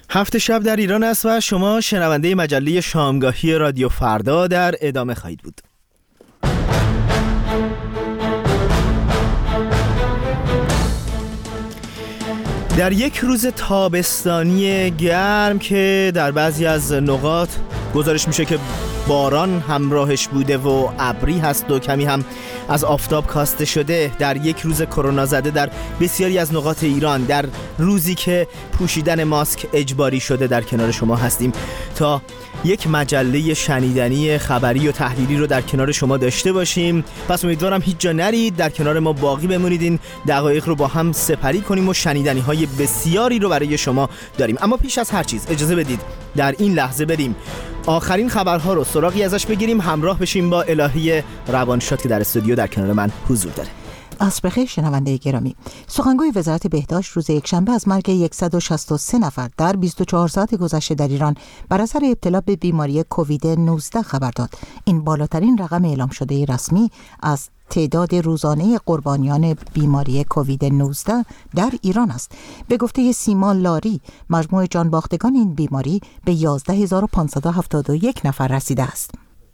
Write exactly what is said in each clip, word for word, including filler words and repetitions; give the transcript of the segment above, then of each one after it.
هفت شب در ایران است و شما شنونده مجله شامگاهی رادیو فردا در ادامه خواهید بود. در یک روز تابستانی گرم که در بعضی از نقاط گزارش میشه که باران همراهش بوده و ابری هست و کمی هم از آفتاب کاسته شده، در یک روز کرونا زده در بسیاری از نقاط ایران، در روزی که پوشیدن ماسک اجباری شده، در کنار شما هستیم تا یک مجله شنیدنی خبری و تحلیلی رو در کنار شما داشته باشیم. پس امیدوارم هیچ جا نرید، در کنار ما باقی بمونید، این دقایق رو با هم سپری کنیم و شنیدنی های بسیاری رو برای شما داریم. اما پیش از هر چیز اجازه بدید در این لحظه بریم آخرین خبرها رو سراغی ازش بگیریم، همراه بشیم با الهی روانشاد که در استودیو در کنار من حضور داره. عصر بخیر شنونده گرامی. سخنگوی وزارت بهداشت روز یکشنبه از مرگ صد و شصت و سه نفر در بیست و چهار ساعت گذشته در ایران بر اثر ابتلا به بیماری کووید نوزده خبر داد. این بالاترین رقم اعلام شده رسمی از تعداد روزانه قربانیان بیماری کووید نوزده در ایران است. به گفته سیما لاری، مجموع جانباختگان این بیماری به یازده هزار و پانصد و هفتاد و یک نفر رسیده است.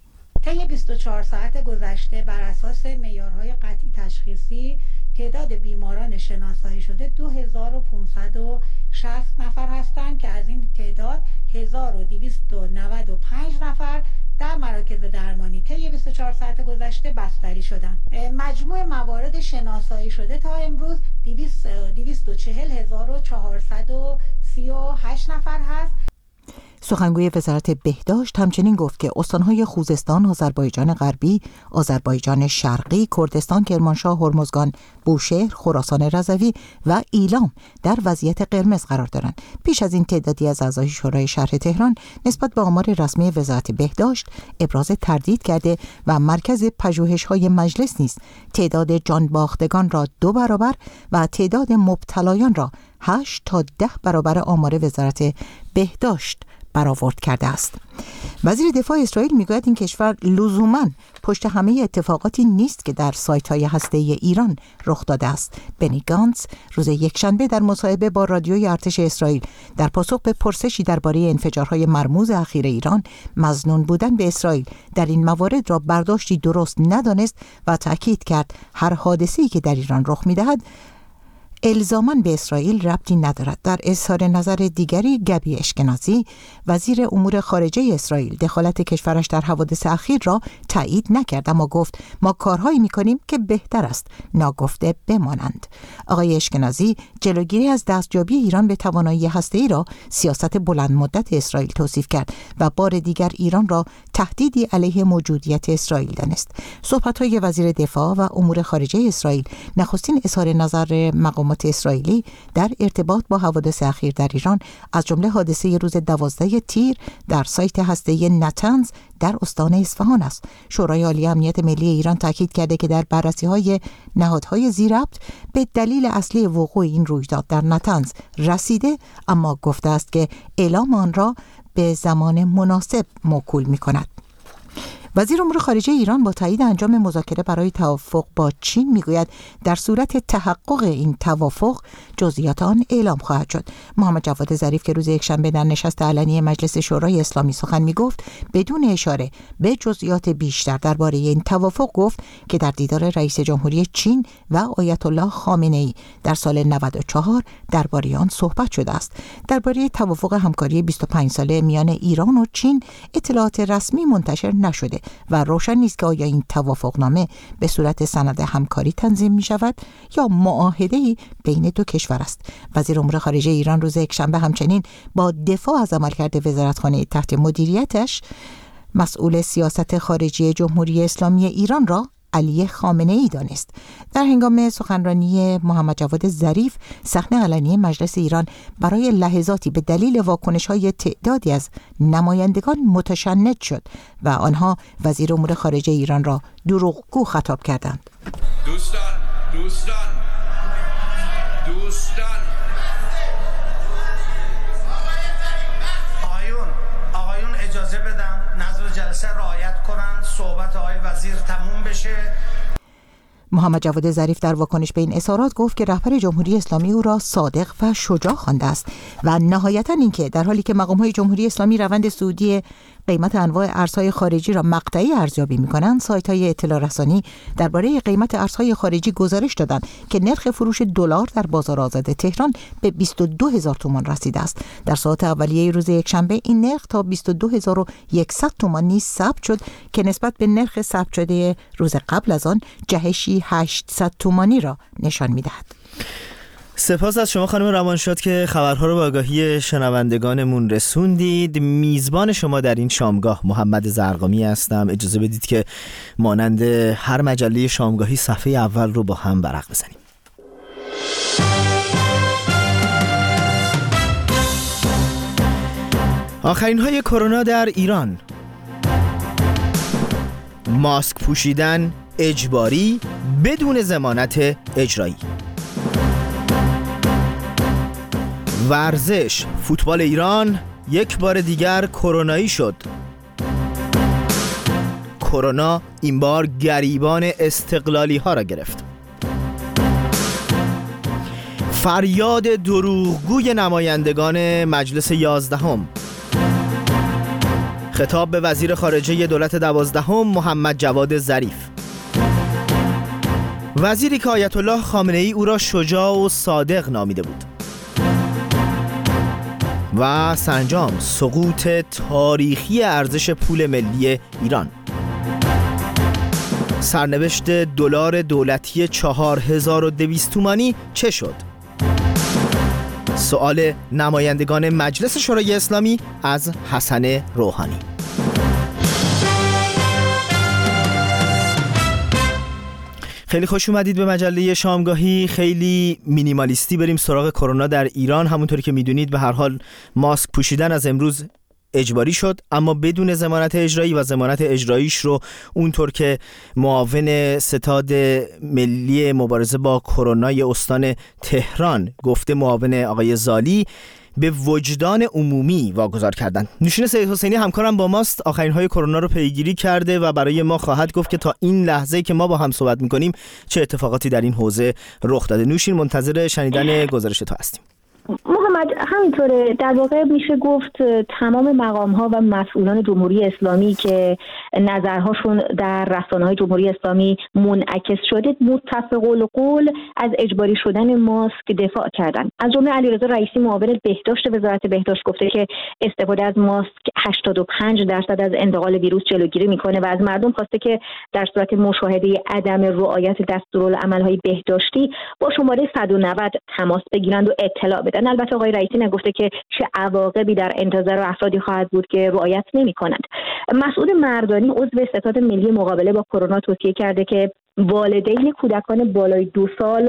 طی بیست و چهار ساعت گذشته بر اساس معیارهای قطعی تشخیصی تعداد بیماران شناسایی شده دو هزار و پانصد و شصت نفر هستند که از این تعداد هزار و دویست و نود و پنج نفر در مراکز درمانی طی بیست و چهار ساعت گذشته بستری شدند. مجموع موارد شناسایی شده تا امروز دویست و چهل هزار و چهارصد و سی و هشت نفر هست. سخنگوی وزارت بهداشت همچنین گفت که استانهای خوزستان، آذربایجان غربی، آذربایجان شرقی، کردستان، کرمانشاه، هرمزگان، بوشهر، خراسان رضوی و ایلام در وضعیت قرمز قرار دارند. پیش از این تعدادی از اعضای شورای شهر تهران نسبت به آمار رسمی وزارت بهداشت ابراز تردید کرده و مرکز پژوهش‌های مجلس نیز تعداد جانباختگان را دو برابر و تعداد مبتلایان را هشت تا ده برابر آمار وزارت بهداشت برآورد کرده است. وزیر دفاع اسرائیل میگوید این کشور لزوماً پشت همه اتفاقاتی نیست که در سایت‌های هسته‌ای ایران رخ داده است. بنی گانتز روز یکشنبه در مصاحبه با رادیوی ارتش اسرائیل در پاسخ به پرسشی درباره انفجارهای مرموز اخیر ایران مظنون بودن به اسرائیل در این موارد را برداشتی درست ندانست و تأکید کرد هر حادثه‌ای که در ایران رخ می‌دهد الزاماً به اسرائیل ربطی ندارد. در اظهار نظر دیگری، گبی اشکنازی وزیر امور خارجه اسرائیل دخالت کشورش در حوادث اخیر را تایید نکرد، اما گفت ما کارهایی میکنیم که بهتر است ناگفته بمانند. آقای اشکنازی جلوگیری از دستیابی ایران به توانایی هسته‌ای را سیاست بلند مدت اسرائیل توصیف کرد و بار دیگر ایران را تهدیدی علیه موجودیت اسرائیل دانست. صحبت‌های وزیر دفاع و امور خارجه اسرائیل نخستین اظهار نظر مقامات اسرائیلی در ارتباط با حوادث اخیر در ایران از جمله حادثه روز دوازده تیر در سایت هسته‌ای نتنز در استان اصفهان است. شورای عالی امنیت ملی ایران تاکید کرده که در بررسی‌های نهادهای ذی‌ربط به دلیل اصلی وقوع این رویداد در نتنز رسیده، اما گفته است که اعلام آن را به زمان مناسب موکول می‌کند. وزیر امور خارجه ایران با تایید انجام مذاکره برای توافق با چین میگوید در صورت تحقق این توافق جزئیات آن اعلام خواهد شد. محمد جواد ظریف که روز یکشنبه در نشست علنی مجلس شورای اسلامی سخن میگفت بدون اشاره به جزئیات بیشتر درباره این توافق گفت که در دیدار رئیس جمهوری چین و آیت الله خامنه‌ای در سال نود و چهار درباره آن صحبت شده است. درباره توافق همکاری بیست و پنج ساله میان ایران و چین اطلاعات رسمی منتشر نشده و روشن نیست که آیا این توافقنامه به صورت سند همکاری تنظیم می شود یا معاهده‌ای بین دو کشور است. وزیر امور خارجه ایران روز یکشنبه همچنین با دفاع از عملکرد وزارتخانه تحت مدیریتش مسئول سیاست خارجی جمهوری اسلامی ایران را علی خامنه‌ای دانست. در هنگام سخنرانی محمد جواد ظریف صحنه علنی مجلس ایران برای لحظاتی به دلیل واکنش‌های تعدادی از نمایندگان متشنج شد و آنها وزیر امور خارجه ایران را دروغگو خطاب کردند. دوستان دوستان دوستان آقایون آقایون اجازه بدم نظر جلسه رعایت کنند، صحبت آقای وزیر تموم بشه. محمد جواد ظریف در واکنش به این اظهارات گفت که رهبر جمهوری اسلامی او را صادق و شجاع خوانده است و نهایتاً اینکه در حالی که مقام‌های جمهوری اسلامی روند صعودی قیمت انواع ارزهای خارجی را مقطعی ارزیابی می‌کنند، سایت‌های اطلاع رسانی درباره قیمت ارزهای خارجی گزارش دادند که نرخ فروش دلار در بازار آزاد تهران به بیست و دو هزار تومان رسیده است. در ساعات اولیه روز یکشنبه این نرخ تا بیست و دو هزار و صد تومان نیز ثبت شد که نسبت به نرخ ثبت شده روز قبل از آن جهشی هشتصد تومانی را نشان می‌دهد. سپاس از شما خانم روانشاد که خبرها رو به آگاهی شنوندگانمون رسوندید. میزبان شما در این شامگاه محمد زرقامی هستم. اجازه بدید که مانند هر مجله شامگاهی صفحه اول رو با هم ورق بزنیم. آخرین های کرونا در ایران. ماسک پوشیدن اجباری بدون ضمانت اجرایی. ورزش، فوتبال ایران یک بار دیگر کرونایی شد. کرونا این بار گریبان استقلالی ها را گرفت. فریاد دروغگوی نمایندگان مجلس یازدهم. خطاب به وزیر خارجه دولت دوازدهم محمد جواد ظریف. وزیری که آیت الله خامنه ای او را شجاع و صادق نامیده بود. و سرانجام سقوط تاریخی ارزش پول ملی ایران. سرنوشت دلار دولتی چهار هزار و دویست تومانی چه شد؟ سوال نمایندگان مجلس شورای اسلامی از حسن روحانی. خیلی خوش اومدید به مجله شامگاهی. خیلی مینیمالیستی بریم سراغ کرونا در ایران. همونطوری که میدونید به هر حال ماسک پوشیدن از امروز اجباری شد، اما بدون ضمانت اجرایی و ضمانت اجراییش رو اونطور که معاون ستاد ملی مبارزه با کرونای استان تهران گفته، معاون آقای زالی، به وجدان عمومی واگذار کردن. نوشین سید حسینی همکارم با ماست، آخرین های کرونا رو پیگیری کرده و برای ما خواهد گفت که تا این لحظه که ما با هم صحبت میکنیم چه اتفاقاتی در این حوزه رخ داده. نوشین، منتظر شنیدن گزارش تو هستیم. محمد، همینطوره. در واقع میشه گفت تمام مقام‌ها و مسئولان جمهوری اسلامی که نظرهاشون در رسانه‌های جمهوری اسلامی منعکس شده متفق القول از اجباری شدن ماسک دفاع کردن. از جمله علیرضا رئیسی معاون بهداشت وزارت بهداشت گفته که استفاده از ماسک هشتاد و پنج درصد از انتقال ویروس جلوگیری میکنه و از مردم خواسته که در صورت مشاهده عدم رعایت دستورالعمل‌های بهداشتی با شماره صد و نود تماس بگیرند و اطلاع بدن. البته آقای رئیسی نگفته که چه عواقبی در انتظار افرادی خواهد بود که رعایت نمی‌کنند. مسعود مردانی عضو ستاد ملی مقابله با کرونا توصیه کرده که والدین کودکان بالای دو سال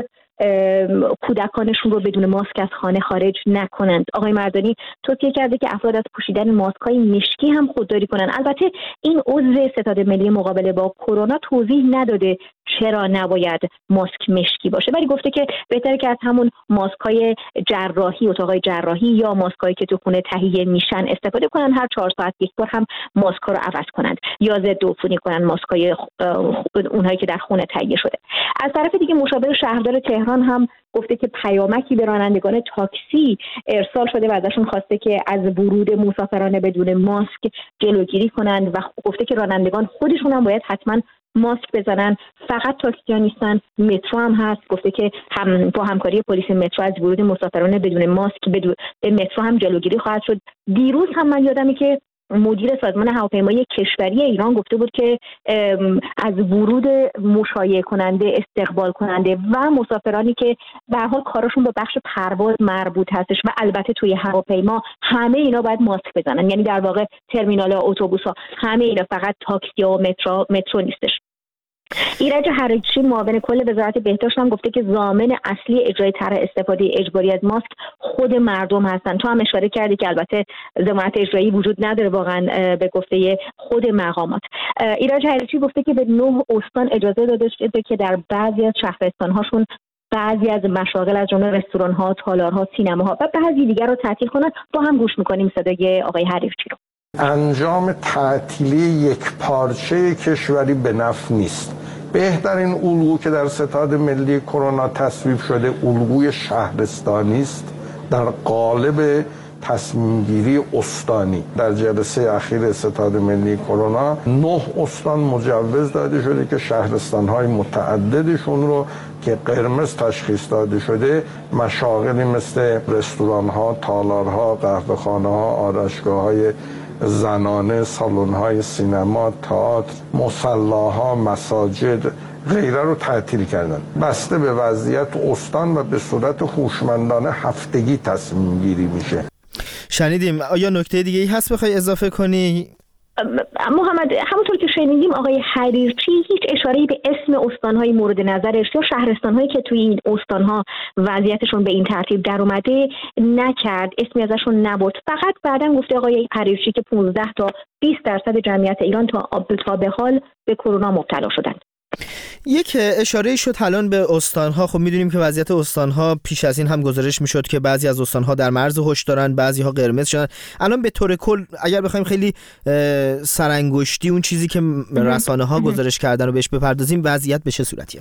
کودکانشون رو بدون ماسک از خانه خارج نکنند. آقای مردانی توصیه کرده که افراد از پوشیدن ماسک‌های مشکی هم خودداری کنند. البته این عضو ستاد ملی مقابله با کرونا توضیح نداده چرا نباید ماسک مشکی باشه، ولی گفته که بهتره که از همون ماسک‌های جراحی، اتاقای جراحی یا ماسک‌هایی که تو خونه تهیه میشن استفاده کنن. هر چهار ساعت یک بار هم ماسک‌ها رو عوض کنند یا ضد عفونی کنن ماسک‌های اونهایی که در خونه تهیه شده. از طرف دیگه مشاور شهردار تهران هم گفته که پیامکی به رانندگان تاکسی ارسال شده و ازشون خواسته که از ورود مسافران بدون ماسک جلوگیری کنند و گفته که رانندگان خودشون هم باید حتما ماسک بزنن. فقط تاکسی‌ها نیستن، مترو هم هست. گفته که هم با همکاری پلیس مترو از ورود مسافران بدون ماسک به مترو هم جلوگیری خواهد شد. دیروز هم من یادمه که مدیر سازمان هواپیمایی کشوری ایران گفته بود که از ورود مشایعه کننده، استقبال کننده و مسافرانی که به هر حال کارشون با بخش پرواز مربوط هستش و البته توی هواپیما، همه اینا باید ماسک بزنن. یعنی در واقع ترمینال ها، اتوبوس ها، همه اینا، فقط تاکسی و مترو مترو نیستش. ایرج حریچی معاون کل وزارت بهداشت هم گفته که ضامن اصلی اجرای طرح استفاده اجباری از ماسک خود مردم هستن. تو هم اشاره کردی که البته ضمانت اجرایی وجود نداره واقعا به گفته خود مقامات. ایرج حریچی گفته که به نه استان اجازه داده شده که در بعضی از شهرستان‌هاشون بعضی از مشاغل از جمله رستوران‌ها، تالارها، سینماها و بعضی دیگر رو تعطیل کنن. با هم گوش می‌کنیم صدای آقای حریچی رو. انجام تعطیلی یک پارچه کشوری به نفع نیست. بهترین الگو که در ستاد ملی کرونا تصویب شده الگوی شهرستانی است در قالب تصمیم گیری استانی. در جلسه اخیر ستاد ملی کرونا نه استان مجوز داده شده که شهرستان‌های متعددشون رو که قرمز تشخیص داده شده مشاغلی مثل رستوران‌ها، تالارها، قهوه‌خانه‌ها، آرایشگاه‌های زنانه، سالن‌های سینما، تئاتر، مصلاها، مساجد غیره رو تعطیل کردن. بسته به وضعیت استان و به صورت هوشمندانه هفتگی تصمیم گیری میشه. شنیدیم. آیا نکته دیگه ای هست بخوای اضافه کنی؟ محمد، همونطور که شنیدیم آقای حریرچی هیچ اشاره‌ای به اسم استان‌های مورد نظرش یا شهرستان‌هایی که توی این استان‌ها وضعیتشون به این ترتیب در اومده نکرد، اسمی ازشون نبرد. فقط بعداً گفته آقای حریرچی که پانزده تا بیست درصد جمعیت ایران تا تا به حال به کرونا مبتلا شدند. یک اشاره شد الان به استان‌ها. خب می‌دونیم که وضعیت استان‌ها پیش از این هم گزارش می‌شد که بعضی از استان‌ها در مرز هوش دارن، بعضی‌ها قرمز شدن. الان به طور کل اگر بخوایم خیلی سرانگشتی اون چیزی که رسانه‌ها گزارش کردن رو بهش بپردازیم، وضعیت به چه صورتیه؟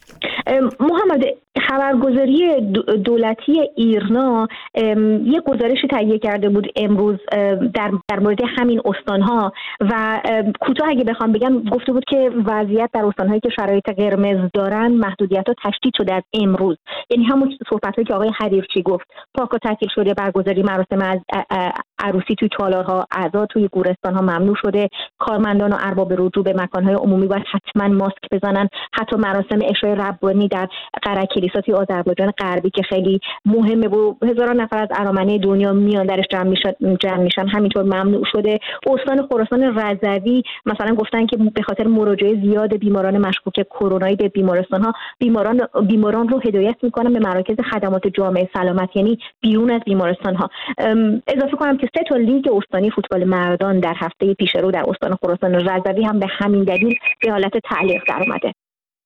محمد، خبرگزاری دولتی ایرنا یک گزارشی تهیه کرده بود امروز در در مورد همین استان‌ها و کوتاه اگه بخوام بگم گفته بود که وضعیت در استان‌هایی که شرایط قرمز دارن محدودیت‌ها تشدید شده از امروز. یعنی همون صحبتایی که آقای حریرچی گفت، پارک‌ها تعطیل شده، برگزاری مراسم از عروسی توی تالارها، اعضا توی گورستان‌ها ممنوع شده، کارمندان و ارباب رجوع به مکان‌های عمومی باید حتما ماسک بزنن، حتی مراسم عشای ربانی در قره کلیسا توی آذربایجان غربی که خیلی مهمه و هزاران نفر از ارامنه دنیا میان درش جمع میشن جمع میشن همینطور ممنوع شده. استان خراسان رضوی مثلا گفتن که به خاطر مراجعه زیاد بیماران مشکوک کرونایی به بیمارستان‌ها، بیماران بیماران رو هدایت میکنن به مراکز خدمات جامعه سلامت، یعنی بیرون از بیمارستان‌ها. اضافه کنم که سه تا لیگ استانی فوتبال مردان در هفته پیش رو در استان خراسان رضوی هم به همین دلیل به حالت تعلیق درآمده.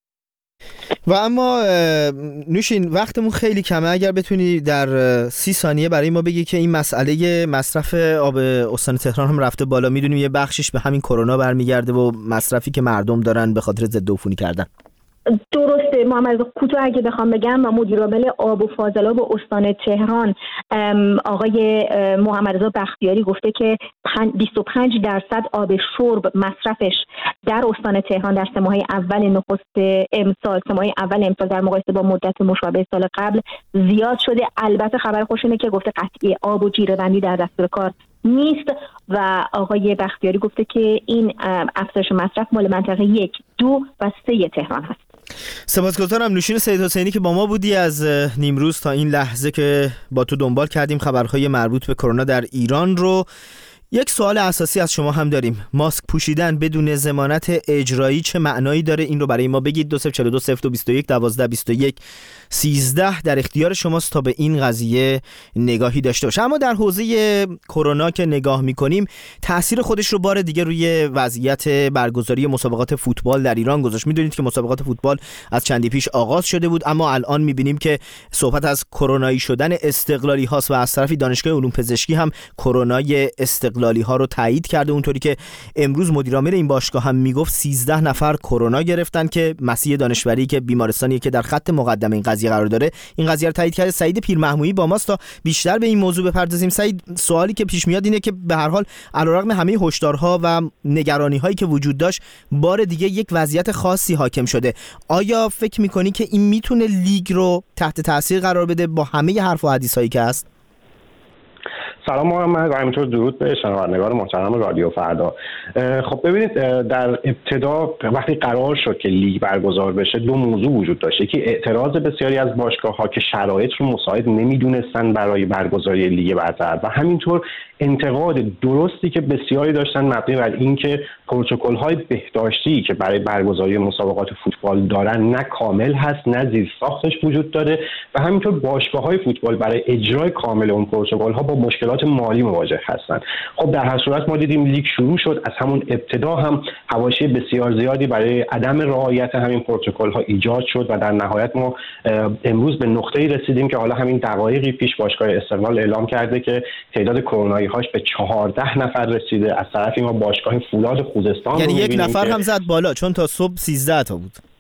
و اما نوشین وقتمون خیلی کمه، اگر بتونی در سی ثانیه برای ما بگی که این مسئله مصرف آب استان تهران هم رفته بالا، میدونیم یه بخشش به همین کرونا برمیگرده و مصرفی که مردم دارن به خاطر ضد عفونی کردن. درسته محمد، کوتاه اگه بخوام بگم مدیر عامل آب و فاضلاب استان تهران آقای محمد رضا بختیاری گفته که بیست و پنج درصد آب شرب مصرفش در استان تهران در سه ماه اول نخست امسال سه ماه اول امسال در مقایسه با مدت مشابه سال قبل زیاد شده. البته خبر خوش اینه که گفته قطعی آب و جیره‌بندی در دستور کار نیست و آقای بختیاری گفته که این افزایش مصرف مال منطقه یک، دو و سه تهران هست. سپاسگزارم نوشین سید حسینی که با ما بودی از نیمروز تا این لحظه که با تو دنبال کردیم خبرهای مربوط به کرونا در ایران رو. یک سوال اساسی از شما هم داریم. ماسک پوشیدن بدون ضمانت اجرایی چه معنایی داره؟ این رو برای ما بگید. دو صفر چهار دو صفر دو بیست و یک دوازده بیست و یک سیزده در اختیار شماست تا به این قضیه نگاهی داشته باشه. اما در حوزه کرونا که نگاه می‌کنیم تأثیر خودش رو بار دیگه روی وضعیت برگزاری مسابقات فوتبال در ایران گذاشت. می‌دونید که مسابقات فوتبال از چندی پیش آغاز شده بود، اما الان می‌بینیم که صحبت از کرونایی شدن استقلالی هاست و از طرفی دانشگاه علوم پزشکی هم کرونای استقلالی ها رو تایید کرده. اونطوری که امروز مدیر عامل این باشگاه هم میگفت سیزده نفر کرونا گرفتن که مسیح دانشوری که بیمارستانی که در خط مقدم این قضیه قرار داره این قضیه رو تایید کرده. سعید پیرمحمودی با ماست تا بیشتر به این موضوع بپردازیم. سعید، سوالی که پیش میاد اینه که به هر حال علیرغم همه هشدارها و نگرانی هایی که وجود داشت بار دیگه یک وضعیت خاصی حاکم شده. آیا فکر میکنی که این میتونه لیگ رو تحت تاثیر قرار بده با همه حرف و حدیث هایی که هست؟ سلام محمد و همینطور درود به شنوندگان محترم رادیو فردا. خب ببینید، در ابتدا وقتی قرار شد که لیگ برگزار بشه دو موضوع وجود داشت. یکی اعتراض بسیاری از باشگاه‌ها که شرایط رو مساعد نمیدونستن برای برگزاری لیگ برتر و همینطور انتقاد درستی که بسیاری داشتن مبنی بر اینکه پروتکل‌های بهداشتی که برای برگزاری مسابقات فوتبال دارن نه کامل هست نه زیرساختش وجود داره و همینطور باشگاه‌های فوتبال برای اجرای کامل اون پروتکل‌ها با مشکلات مالی مواجه هستند. خب در هر صورت ما دیدیم لیگ شروع شد، از همون ابتدا هم حواشی بسیار زیادی برای عدم رعایت همین پروتکل‌ها ایجاد شد و در نهایت ما امروز به نقطه‌ای رسیدیم که حالا همین دقایقی پیش باشگاه استقلال اعلام کرده که تعداد کرونایی هاش به چهارده نفر رسیده. از طرفی ما باشگاه فولاد خوزستان یعنی یک نفر هم زد بالا، چون تا صبح سیزده تا بود.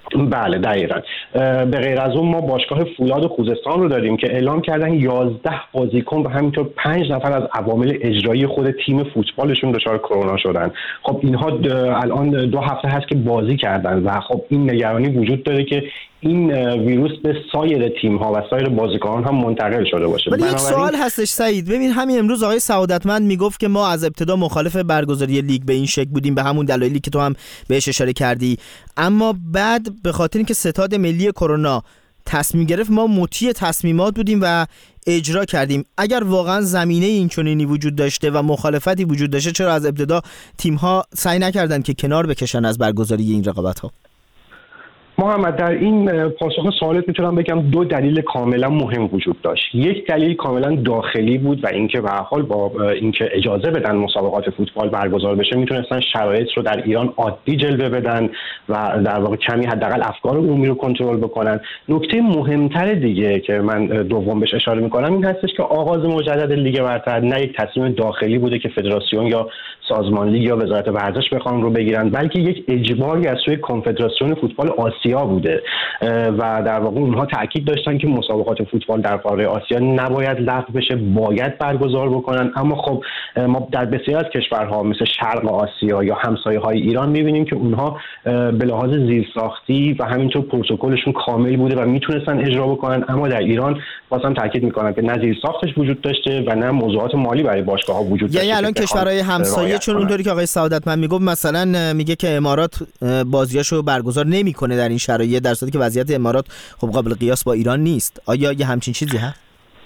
بله دقیقاً. به غیر از اون ما باشگاه فولاد خوزستان رو داریم که اعلام کردن یازده بازیکن و همینطور پنج نفر از عوامل اجرایی خود تیم فوتبالشون دچار کرونا شدن. خب اینها الان دو هفته هست که بازی کردن و خب این نگرانی وجود داره که این ویروس به سایر تیم‌ها و سایر بازیکنان هم منتقل شده باشه. ولی یک سوال هستش سعید، ببین همین امروز آقای سعادتمند میگفت که ما از ابتدا مخالف برگزاری لیگ به این شکل بودیم به همون دلایلی که تو هم بهش اشاره کردی، اما بعد به خاطر اینکه ستاد ملی کرونا تصمیم گرفت ما مطیع تصمیمات بودیم و اجرا کردیم. اگر واقعا زمینه این چنینی وجود داشته و مخالفتی وجود داشته چرا از ابتدا تیم‌ها سعی نکردن که کنار بکشن از برگزاری این رقابت‌ها؟ محمد در این پاسخ سوالت میتونم بگم دو دلیل کاملا مهم وجود داشت. یک دلیل کاملا داخلی بود و اینکه به هر حال با اینکه اجازه بدن مسابقات فوتبال برگزار بشه میتونستن شرایط رو در ایران عادی جلوه بدن و در واقع کمی حداقل افکار عمومی رو کنترل بکنن. نکته مهمتر دیگه که من دوم بهش اشاره میکنم این هستش که آغاز مجدد لیگ برتر نه یک تصمیم داخلی بوده که فدراسیون یا سازمان لیگ یا وزارت ورزش بخوان رو بگیرن، بلکه یک اجباری از سوی کنفدراسیون فوتبال آسیا بوده و در واقع اونها تاکید داشتن که مسابقات فوتبال در قاره آسیا نباید لغو بشه، باید برگزار بکنن. اما خب ما در بسیاری از کشورها مثل شرق آسیا یا همسایه‌های ایران می‌بینیم که اونها به لحاظ زیرساختی و همینطور پروتکلشون کامل بوده و میتونستن اجرا بکنن، اما در ایران بازم تاکید می‌کنم که نه زیرساختش وجود داشته و نه موضوعات مالی برای باشگاه‌ها وجود داشته. یعنی الان کشورهای همسایه چون اونطوری که آقای سعادتمند میگفت مثلا میگه که امارات بازیاشو برگزار نمی‌کنه در این شرایط، در صورتی که وضعیت امارات خب قابل قیاس با ایران نیست. آیا یه همچین چیزی هست؟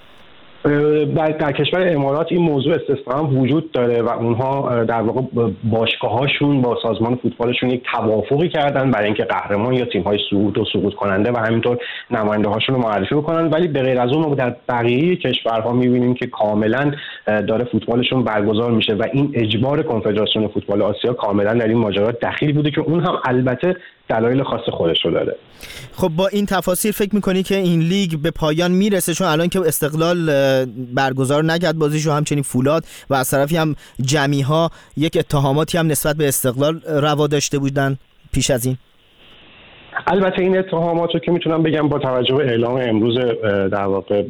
در, در کشور امارات این موضوع استثنا وجود داره و اونها در واقع باشگاه‌هاشون با سازمان فوتبالشون یک توافقی کردن برای اینکه قهرمان یا تیم‌های صعود و سقوط کننده و همینطور نماینده‌هاشون رو معرفی بکنن، ولی به غیر از اون ما در بقیه کشورها می‌بینیم که کاملا داره فوتبالشون برگزار میشه و این اجبار کنفدراسیون فوتبال آسیا کاملا در این ماجرا دخیل بوده که اون هم البته دلایل خاص خودش رو داره. خب با این تفاصیل فکر میکنی که این لیگ به پایان میرسه؟ چون الان که استقلال برگزار نکرد بازیشو، همچنین فولاد و از طرفی هم جمعی ها یک اتهاماتی هم نسبت به استقلال روا داشته بودن پیش از این. البته این اتهامات رو که میتونم بگم با توجه به اعلام امروز در واقع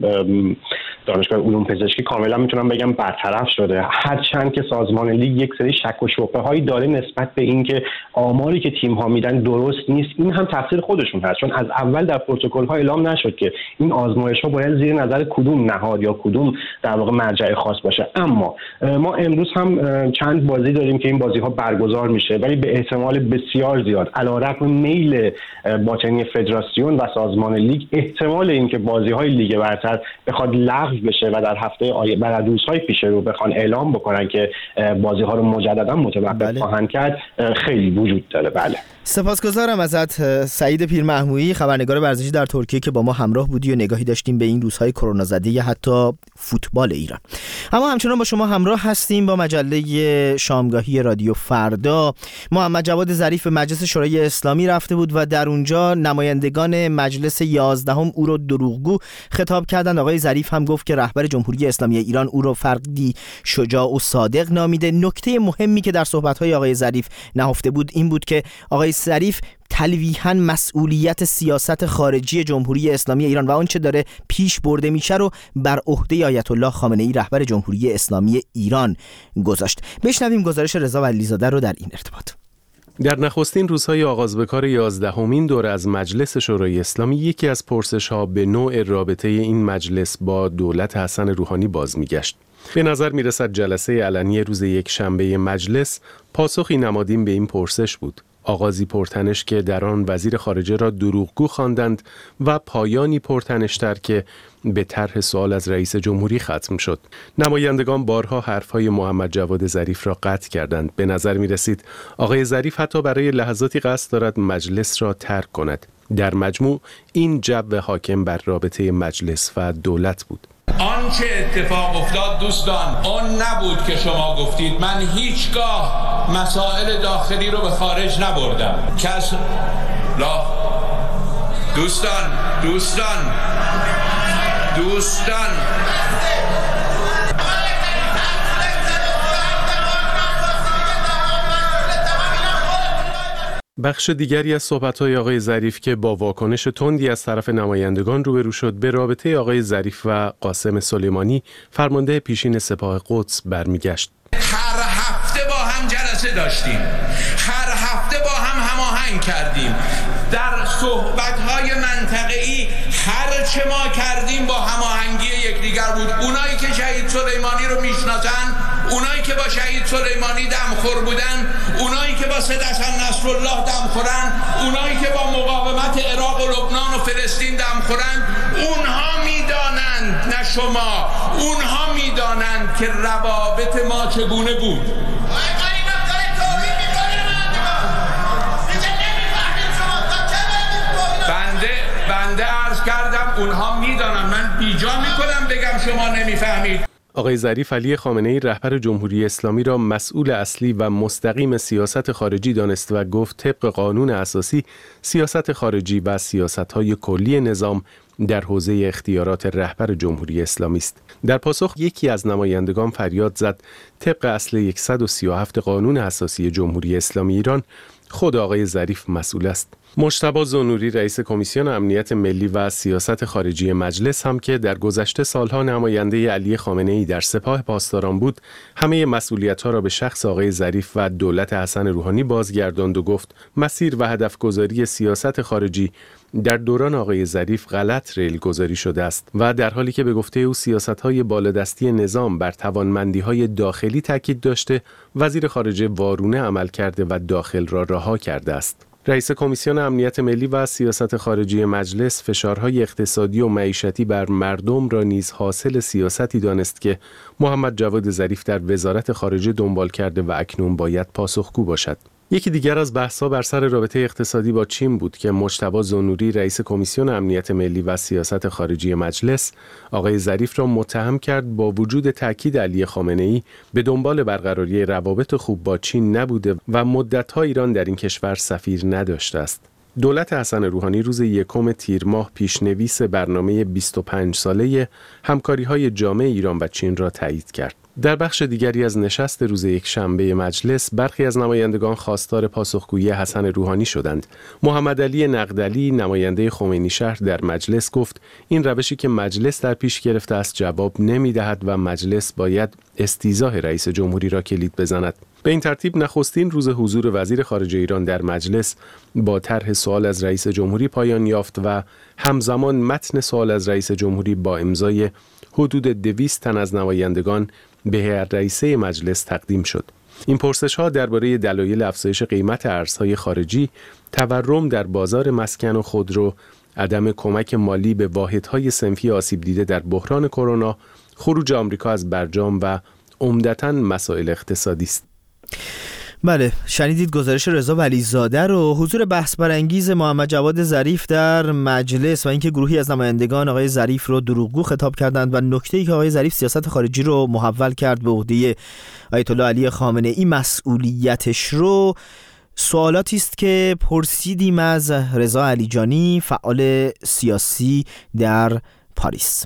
دانشگاه علوم پزشکی کاملا میتونم بگم برطرف شده، هرچند که سازمان لیگ یک سری شک و شبهه هایی داره نسبت به اینکه آماری که تیم ها میدن درست نیست. این هم تقصیر خودشون هست، چون از اول در پروتکل ها اعلام نشد که این آزمایش ها باید زیر نظر کدوم نهاد یا کدوم در واقع مرجع خاص باشه. اما ما امروز هم چند بازی داریم که این بازی ها برگزار میشه، ولی به احتمال بسیار زیاد علیرغم میل باطنی فدراسیون و سازمان لیگ احتمال اینکه بازی‌های لیگ برتر بخواد لغو بشه و در هفته آینده بعد روزهای پیش رو بخوان اعلام بکنن که بازی‌ها رو مجددا متوقف بله. خواهند کرد خیلی وجود داره. بله. سپاسگزارم ازت سعید پیرمحمودی، خبرنگار ورزشی در ترکیه که با ما همراه بودی و نگاهی داشتیم به این روزهای کرونا زده یا حتی فوتبال ایران. اما همچنان با شما همراه هستیم با مجله شامگاهی رادیو فردا. محمد جواد ظریف به مجلس شورای اسلامی رفته بود و در اونجا نمایندگان مجلس یازدهم او رو دروغگو خطاب کردند. آقای ظریف هم گفت که رهبر جمهوری اسلامی ایران او رو فردی شجاع و صادق نامیده. نکته مهمی که در صحبت‌های آقای ظریف نهفته بود این بود که آقای ظریف تلویحاً مسئولیت سیاست خارجی جمهوری اسلامی ایران و آنچه داره پیش برده میشه رو بر عهده آیت الله خامنه‌ای رهبر جمهوری اسلامی ایران گذاشت. بشنویم گزارش رضا ولیزاده رو در این ارتباط. در نخستین روزهای آغاز به کار یازدهمین دوره از مجلس شورای اسلامی یکی از پرسش‌ها به نوع رابطه این مجلس با دولت حسن روحانی باز می‌گشت. به نظر می‌رسد جلسه علنی روز یک شنبه مجلس پاسخی نمادین به این پرسش بود. آغازی پرتنش که در آن وزیر خارجه را دروغگو خواندند و پایانی پرتنش‌تر که به طرح سوال از رئیس جمهوری ختم شد. نمایندگان بارها حرفهای محمد جواد ظریف را قطع کردند. به نظر می رسید آقای ظریف حتی برای لحظاتی قصد دارد مجلس را ترک کند. در مجموع این جو حاکم بر رابطه مجلس و دولت بود. آنچه اتفاق افتاد دوستان اون نبود که شما گفتید. من هیچگاه مسائل داخلی رو به خارج نبردم. کس لا دوستان دوستان دوستان بخش دیگری از صحبت‌های آقای ظریف که با واکنش تندی از طرف نمایندگان روبرو شد به رابطه آقای ظریف و قاسم سلیمانی فرمانده پیشین سپاه قدس برمیگشت. هر هفته با هم جلسه داشتیم، هر هفته با هم هماهنگ کردیم، در صحبت‌های منطقه‌ای هر چه ما کردیم با هماهنگی یکدیگر بود. اونایی که شهید سلیمانی رو میشناسن، اونایی که با شهید سلیمانی دمخور بودن، اونایی که با سید حسن نصرالله دمخورن، اونایی که با مقاومت عراق و لبنان و فلسطین دمخورن، اونها میدانند، نه شما، اونها میدانند که روابط ما چگونه بود. بنده بنده عرض کردم اونها میدانن، من بیجا میکنم بگم شما نمیفهمید. آقای ظریف علی خامنه‌ای رهبر جمهوری اسلامی را مسئول اصلی و مستقیم سیاست خارجی دانست و گفت طبق قانون اساسی سیاست خارجی و سیاست‌های کلی نظام در حوزه اختیارات رهبر جمهوری اسلامی است. در پاسخ یکی از نمایندگان فریاد زد طبق اصل صد و سی و هفت قانون اساسی جمهوری اسلامی ایران خود آقای ظریف مسئول است. مجتبی زنوری رئیس کمیسیون امنیت ملی و سیاست خارجی مجلس هم که در گذشته سالها نماینده علی خامنه‌ای در سپاه پاسداران بود، همه مسئولیت‌ها را به شخص آقای ظریف و دولت حسن روحانی بازگرداند و گفت مسیر و هدفگذاری سیاست خارجی در دوران آقای ظریف غلط ریل گذاری شده است و در حالی که به گفته او سیاست‌های بالادستی نظام بر توانمندی‌های داخلی تاکید داشته، وزیر خارجه وارونه عمل کرده و داخل را رها کرده است. رئیس کمیسیون امنیت ملی و سیاست خارجی مجلس فشارهای اقتصادی و معیشتی بر مردم را نیز حاصل سیاستی دانست که محمد جواد ظریف در وزارت خارجه دنبال کرده و اکنون باید پاسخگو باشد. یکی دیگر از بحث‌ها بر سر رابطه اقتصادی با چین بود که مجتبی زنوری رئیس کمیسیون امنیت ملی و سیاست خارجی مجلس آقای ظریف را متهم کرد با وجود تاکید علی خامنه‌ای به دنبال برقراری روابط خوب با چین نبوده و مدت‌ها ایران در این کشور سفیر نداشته است. دولت حسن روحانی روز یکم تیر ماه پیشنویس برنامه بیست و پنج ساله همکاری‌های جامع ایران و چین را تایید کرد. در بخش دیگری از نشست روز یک شنبه مجلس برخی از نمایندگان خواستار پاسخگویی حسن روحانی شدند. محمد علی نقدلی نماینده خمینی شهر در مجلس گفت این روشی که مجلس در پیش گرفته است جواب نمی‌دهد و مجلس باید استیضاح رئیس جمهوری را کلید بزند. به این ترتیب نخستین روز حضور وزیر خارجه ایران در مجلس با طرح سوال از رئیس جمهوری پایان یافت و همزمان متن سوال از رئیس جمهوری با امضای حدود دویست تن از نمایندگان به هیئت رئیسه مجلس تقدیم شد. این پرسش‌ها درباره دلایل افزایش قیمت ارزهای خارجی، تورم در بازار مسکن و خودرو، عدم کمک مالی به واحدهای صنفی آسیب دیده در بحران کرونا، خروج آمریکا از برجام و عمدتاً مسائل اقتصادی است. بله، شنیدید گزارش رضا ولیزاده رو. حضور بحث برانگیز محمد جواد ظریف در مجلس و اینکه گروهی از نمایندگان آقای ظریف رو دروغگو خطاب کردند و نکته‌ای که آقای ظریف سیاست خارجی رو محول کرد به عهده آیت الله علی خامنه‌ای مسئولیتش رو، سوالاتی است که پرسیدیم از رضا علیجانی فعال سیاسی در پاریس.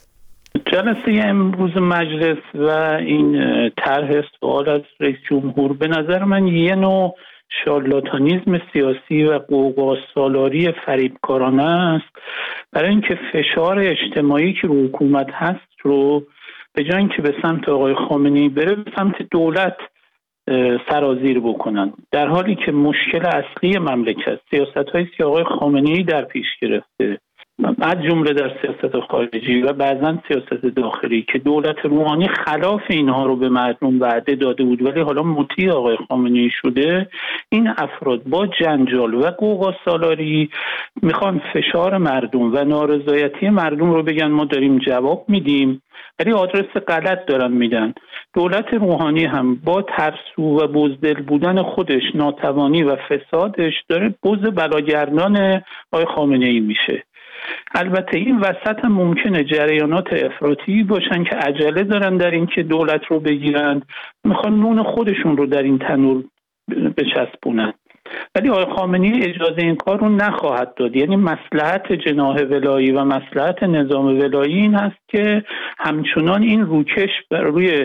جلسه امروز مجلس و این طرح سوال از رئیس جمهور به نظر من یه نوع شارلاتانیزم سیاسی و قوقاسالاری فریبکارانه است برای اینکه فشار اجتماعی که رو حکومت هست رو به جای اینکه به سمت آقای خامنه‌ای بره به سمت دولت سرازیر بکنن، در حالی که مشکل اصلی مملکت سیاست‌هایی که آقای خامنه‌ای در پیش گرفته از جمله در سیاست خارجی و بعضا سیاست داخلی که دولت روحانی خلاف اینها رو به مردم وعده داده بود ولی حالا مطیع آقای خامنه‌ای شده، این افراد با جنجال و قوقاسالاری میخوان فشار مردم و نارضایتی مردم رو بگن ما داریم جواب میدیم، ولی آدرس غلط دارن میدن. دولت روحانی هم با ترسو و بزدل بودن خودش، ناتوانی و فسادش داره بز بلاگردان آقای خامنه‌ای میشه. البته این وسط هم ممکنه جریانات افراطی باشن که عجله دارن در این که دولت رو بگیرن، میخوان نون خودشون رو در این تنور بچسبونن، ولی آقای خامنه‌ای اجازه این کار رو نخواهد داد. یعنی مصلحت جناح ولایی و مصلحت نظام ولایی این هست که همچنان این روکش بر روی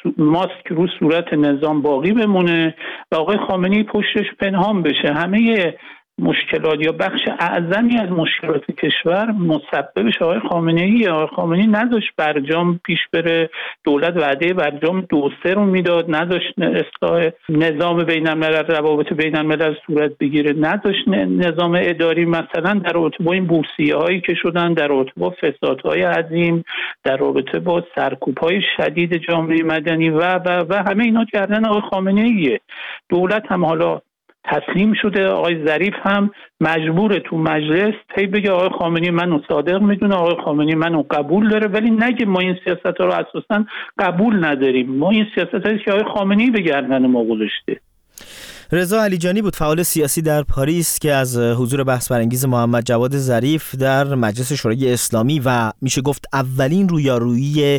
ماسک رو صورت نظام باقی بمونه و آقای خامنه‌ای پشتش پنهان بشه. همه مشکلات یا بخش اعظمی از مشکلات کشور مسببش آقای خامنه‌ای. آقای خامنه‌ای نداشت برجام پیش بره، دولت وعده برجام دو سه رو میداد، نداشت اصلاح نظام بین الملل، روابط بین الملل صورت بگیره، نداشت نظام اداری مثلا در رابطه با این بورسیه هایی که شدن، در رابطه با فسادهای عظیم، در رابطه با سرکوب‌های شدید جامعه مدنی و و و همه اینا کردن آقای خامنه‌ایه. دولت هم حالا تسلیم شده، آقای ظریف هم مجبور تو مجلس هی بگه آقای خامنه‌ای منو صادق میدونه، آقای خامنه‌ای منو قبول داره، ولی نگه ما این سیاست‌ها رو اساساً قبول نداریم، ما این سیاست‌هایی که آقای خامنه‌ای به گردن ما گذاشته. رضا علیجانی بود، فعال سیاسی در پاریس، که از حضور بحث برانگیز محمد جواد ظریف در مجلس شورای اسلامی و میشه گفت اولین رویارویی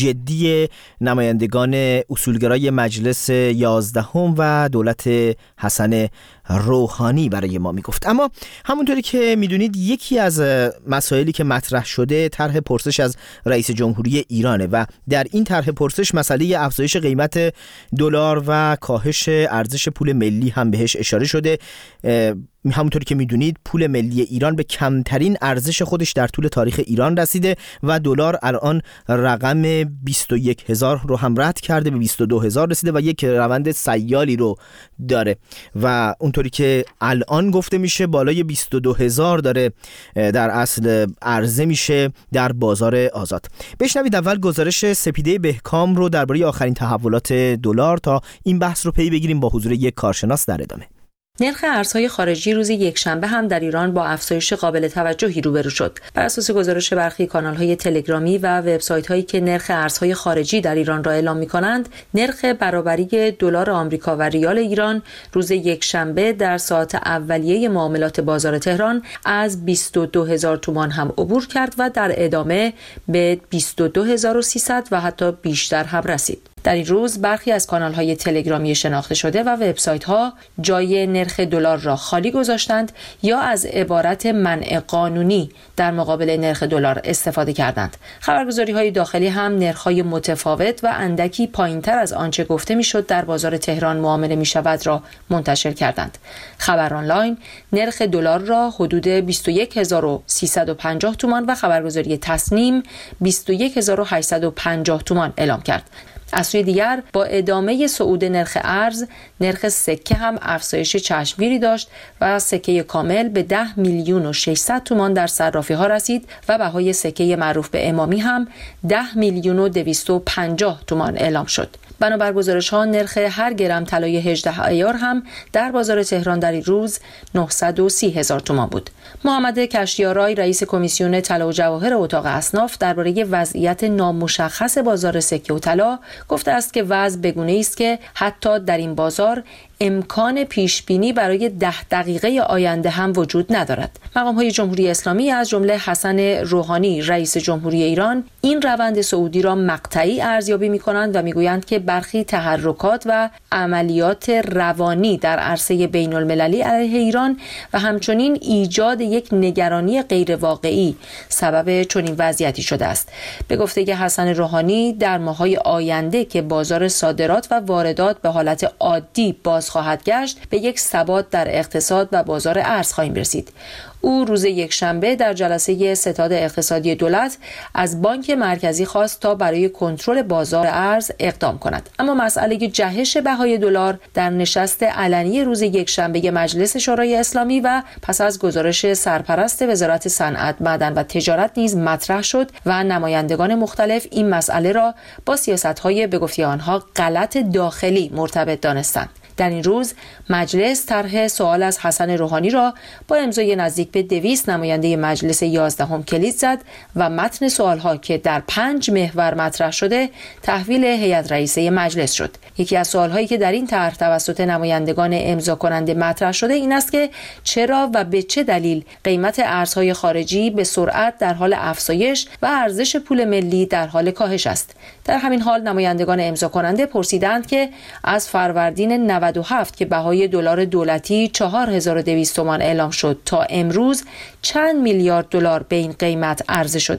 جدی نمایندگان اصولگرای مجلس یازدهم و دولت حسن روحانی برای ما میگفت. اما همونطوری که میدونید یکی از مسائلی که مطرح شده طرح پرسش از رئیس جمهوری ایرانه و در این طرح پرسش مسئله افزایش قیمت دلار و کاهش ارزش پول ملی هم بهش اشاره شده. همونطوری که میدونید پول ملی ایران به کمترین ارزش خودش در طول تاریخ ایران رسیده و دلار الان رقم بیست و یک هزار رو هم رد کرده، به بیست و دو هزار رسیده و یک روند سیالی رو داره و اونطوری که الان گفته میشه بالای بیست و دو هزار داره در اصل عرضه میشه در بازار آزاد. بشنوید اول گزارش سپیده بهکام رو درباره آخرین تحولات دلار تا این بحث رو پی بگیریم با حضور یک کارشناس در ادامه. نرخ ارزهای خارجی روز یکشنبه هم در ایران با افزایش قابل توجهی روبرو شد. بر اساس گزارش برخی کانال‌های تلگرامی و وبسایت‌هایی که نرخ ارزهای خارجی در ایران را اعلام می‌کنند، نرخ برابری دلار آمریکا و ریال ایران روز یکشنبه در ساعات اولیه معاملات بازار تهران از بیست و دو هزار تومان هم عبور کرد و در ادامه به بیست و دو هزار و سیصد و حتی بیشتر هم رسید. در این روز برخی از کانال‌های تلگرامی شناخته شده و وبسایت‌ها جای نرخ دلار را خالی گذاشتند یا از عبارت منع قانونی در مقابل نرخ دلار استفاده کردند. خبرگزاری‌های داخلی هم نرخ‌های متفاوت و اندکی پایین‌تر از آنچه گفته می‌شد در بازار تهران معامله می‌شود را منتشر کردند. خبر آنلاین نرخ دلار را حدود بیست و یک هزار و سیصد و پنجاه تومان و خبرگزاری تصنیم بیست و یک هزار و هشتصد و پنجاه تومان اعلام کرد. از سوی دیگر با ادامه صعود نرخ ارز، نرخ سکه هم افزایش چشمگیری داشت و سکه کامل به ده میلیون و ششصد تومان در صرافی ها رسید و بهای سکه معروف به امامی هم ده میلیون و دویست و پنجاه تومان اعلام شد. بنابر گزارش ها نرخ هر گرم طلای هجده ایار هم در بازار تهران در این روز نهصد و سی هزار تومان بود. محمد کشتیارای رئیس کمیسیون طلا و جواهر اتاق اصناف درباره وضعیت نامشخص بازار سکه و طلا گفته است که وضع بگونه است که حتی در این بازار امکان پیشبینی برای ده دقیقه آینده هم وجود ندارد. مقام‌های جمهوری اسلامی از جمله حسن روحانی رئیس جمهوری ایران این روند صعودی را مقطعی ارزیابی می‌کنند و می‌گویند که برخی تحرکات و عملیات روانی در عرصه بین‌المللی علیه ایران و همچنین ایجاد یک نگرانی غیر واقعی سبب چنین وضعیتی شده است. به گفته حسن روحانی در ماه‌های آینده که بازار صادرات و واردات به حالت عادی باز خواهد گشت، به یک ثبات در اقتصاد و بازار ارز خواهیم رسید. او روز یکشنبه در جلسه ستاد اقتصادی دولت از بانک مرکزی خواست تا برای کنترل بازار ارز اقدام کند. اما مسئله جهش بهای دلار در نشست علنی روز یکشنبه مجلس شورای اسلامی و پس از گزارش سرپرست وزارت صنعت، معدن و تجارت نیز مطرح شد و نمایندگان مختلف این مسئله را با سیاست‌های به گفته آنها غلط داخلی مرتبط دانستند. در این روز مجلس طرح سوال از حسن روحانی را با امضای نزدیک به دویست نماینده مجلس یازدهم کلید زد و متن سوالها که در پنج محور مطرح شده تحویل هیئت رئیسه مجلس شد. یکی از سوالهایی که در این طرح توسط نمایندگان امضا کننده مطرح شده این است که چرا و به چه دلیل قیمت ارزهای خارجی به سرعت در حال افزایش و ارزش پول ملی در حال کاهش است. در همین حال نمایندگان امضا کننده پرسیدند که از فروردین نود و هفت که بهای دلار دولتی چهار هزار و دویست تومان اعلام شد تا امروز چند میلیارد دلار به این قیمت عرضه شده.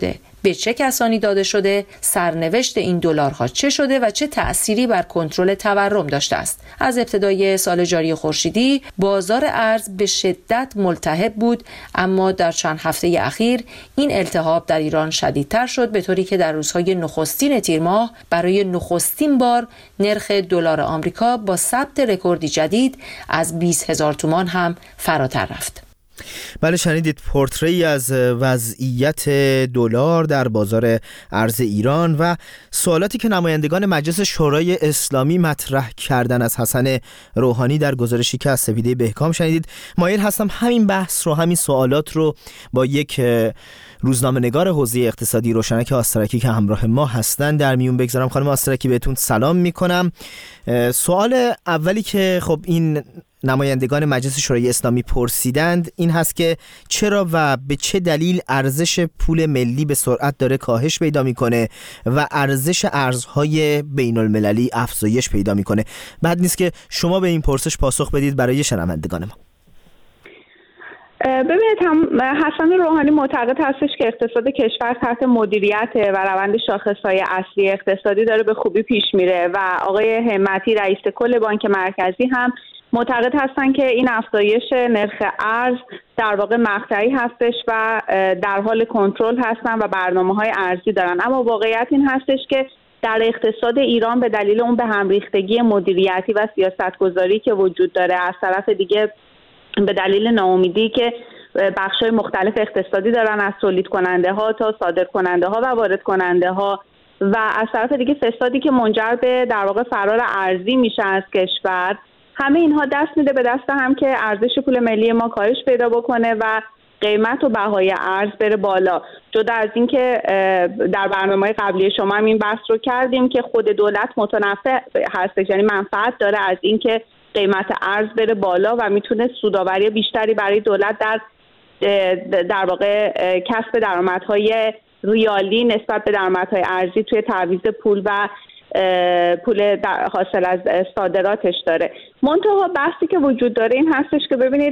به چه کسانی داده شده، سرنوشت این دلارها چه شده و چه تأثیری بر کنترل تورم داشته است. از ابتدای سال جاری خورشیدی بازار ارز به شدت ملتهب بود، اما در چند هفته اخیر این التهاب در ایران شدیدتر شد، به طوری که در روزهای نخستین تیر ماه برای نخستین بار نرخ دلار آمریکا با ثبت رکوردی جدید از بیست هزار تومان هم فراتر رفت. بله، شنیدید پورتری از وضعیت دلار در بازار ارز ایران و سوالاتی که نمایندگان مجلس شورای اسلامی مطرح کردن از حسن روحانی در گزارشی که از سپیده بهکام شنیدید. مایل هستم همین بحث رو، همین سوالات رو با یک روزنامه‌نگار حوزه اقتصادی روشنک آسترکی که همراه ما هستن در میون بگذارم. خانم آسترکی، بهتون سلام میکنم. سوال اولی که خب این نمایندگان مجلس شورای اسلامی پرسیدند این هست که چرا و به چه دلیل ارزش پول ملی به سرعت داره کاهش پیدا میکنه و ارزش ارزهای بین المللی افزایش پیدا میکنه. بعد نیست که شما به این پرسش پاسخ بدید برای شنوندگان ما. ببینید، هم حسن روحانی معتقد هستش که اقتصاد کشور تحت مدیریت و روند شاخصهای اصلی اقتصادی داره به خوبی پیش میره و آقای همتی رئیس کل بانک مرکزی هم معتقد هستن که این افزایش نرخ ارز در واقع مقطعی هستش و در حال کنترل هستن و برنامه‌های ارزی دارن. اما واقعیت این هستش که در اقتصاد ایران به دلیل اون به هم ریختگی مدیریتی و سیاستگذاری که وجود داره، از طرف دیگه به دلیل ناامیدی که بخش‌های مختلف اقتصادی دارن، از تولید کننده ها تا صادر کننده ها و وارد کننده ها، و از طرف دیگه فسادی که منجر به در واقع فرار ارزی میشه از کشور، همه اینها دست میده به دست هم که ارزش پول ملی ما کاهش پیدا بکنه و قیمت و بهای ارز بره بالا. جدا از این که در برنامه‌های قبلی شما هم این بحث رو کردیم که خود دولت متنفع هستش، یعنی منفعت داره از این که قیمت ارز بره بالا و میتونه سودآوری بیشتری برای دولت در در واقع کسب درآمدهای ریالی نسبت به درآمدهای ارزی توی تعویض پول و پول حاصل از صادراتش داره. منتها بحثی که وجود داره این هستش که ببینید،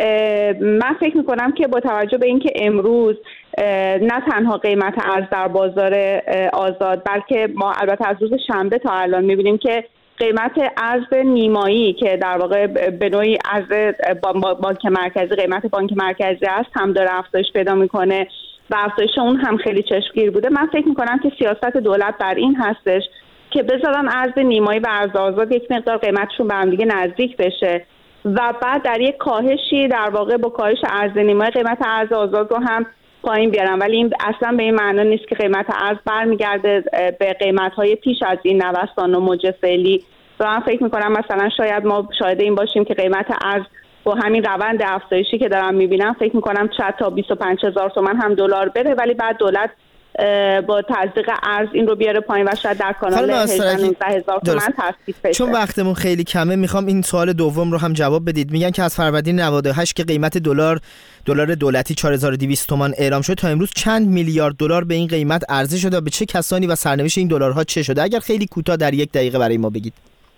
من فکر میکنم که با توجه به اینکه امروز نه تنها قیمت ارز در بازار آزاد، بلکه ما البته از روز شنبه تا الان میبینیم که قیمت ارز نیمایی که در واقع به نوعی ارز بانک مرکزی، قیمت بانک مرکزی است، هم داره افزایش پیدا میکنه و افزایش اون هم خیلی چشمگیر بوده. من فکر میکنم که سیاست دولت بر این هستش که بذارن ارز نیمایی و ارز آزاد یک مقدار قیمتشون به هم دیگه نزدیک بشه و بعد در یک کاهشی در واقع با کاهش ارز نیمایی قیمت ارز آزاد رو هم پایین بیارن. ولی این اصلا به این معنا نیست که قیمت ارز برمیگرده به قیمت‌های پیش از این نوسان و موج فعلی. و من فکر می‌کنم مثلا شاید ما شاهد این باشیم که قیمت ارز با همین روند افزایشی که دارم می‌بینم، فکر می‌کنم شاید تا بیست و پنج هزار تومان هم دلار بره، ولی بعد دولت با تزریق ارز این رو بیاره پایین و شاید در کانال هزار نوزده هزار تومان تخفیف بشه. چون وقتمون خیلی کمه میخوام این سوال دوم رو هم جواب بدید. میگن که از فروردین نود و هشت که قیمت دلار دلار دولتی چهار هزار و دویست تومان اعلام شد تا امروز چند میلیارد دلار به این قیمت عرضه شده و به چه کسانی و سرنوشت این دلارها چه شده؟ اگر خیلی کوتاه در یک دقیقه برای ما بگید.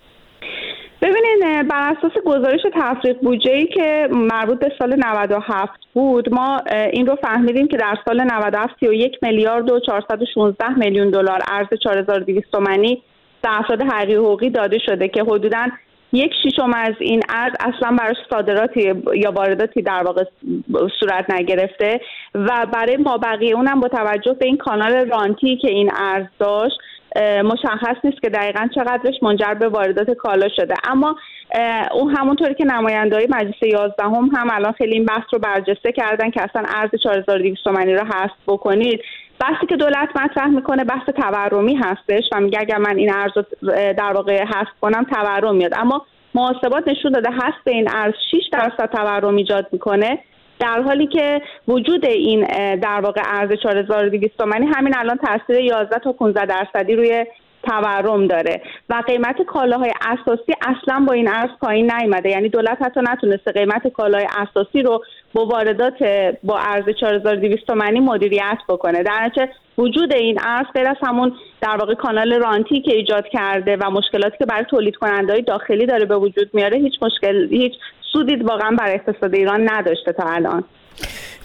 ببینید، بر اساس گزارش تفریق بودجه‌ای که مربوط به سال نود و هفت بود، ما این رو فهمیدیم که در سال نود و هفت سی و یک میلیارد و چهارصد و شانزده میلیون دلار ارز چهار هزار و دویست تومانی به افراد حقوقی حقوقی داده شده که حدوداً یک ششم از این ارز اصلا برای صادراتی یا وارداتی در واقع صورت نگرفته و برای مابقی اونم با توجه به این کانال رانتی که این ارز داشت مشخص نیست که دقیقاً چقدرش منجر به واردات کالا شده. اما اون همونطوری که نماینده‌های مجلس یازدهم هم, هم الان خیلی این بحث رو برجسته کردن که اصلا ارز چهار هزار و دویست تومانی رو حذف بکنید. بحثی که دولت مطرح میکنه بحث تورمی هستش و میگه اگر من این ارز رو در واقع حذف کنم تورم میاد، اما محاسبات نشون داده حذف این ارز شش درصد تورم ایجاد میکنه، در حالی که وجود این در واقع ارز چهار هزار و دویست تومانی همین الان تاثیر یازده تا پانزده درصدی روی تورم داره و قیمت کالاهای اساسی اصلا با این ارز پایین نیامده. یعنی دولت حتی نتونسته قیمت کالاهای اساسی رو با واردات با ارز چهار هزار و دویست تومانی مدیریت بکنه. در نتیجه وجود این ارز غیر از همون در واقع کانال رانتی که ایجاد کرده و مشکلاتی که برای تولید کننده‌های داخلی داره به وجود میاره، هیچ مشکل هیچ سودی واقعا برای اقتصاد ایران نداشته تا الان.